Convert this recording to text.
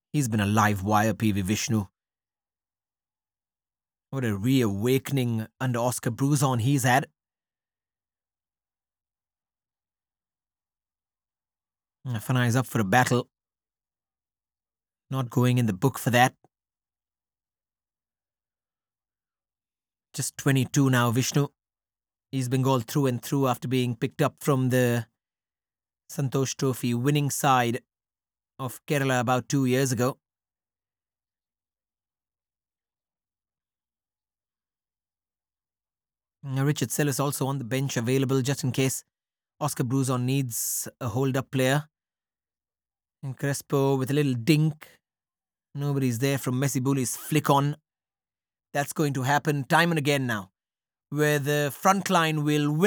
He's been a live wire, PV Vishnu. What a reawakening under Oscar Bruzon he's had. Fana is up for a battle. Not going in the book for that. Just 22 now, Vishnu. He's Bengal through and through after being picked up from the Santosh Trophy winning side of Kerala about 2 years ago. Richard Sellis also on the bench, available just in case Oscar Bruzon needs a hold-up player. And Crespo with a little dink. Nobody's there from Messi Bully's flick on. That's going to happen time and again now, where the front line will win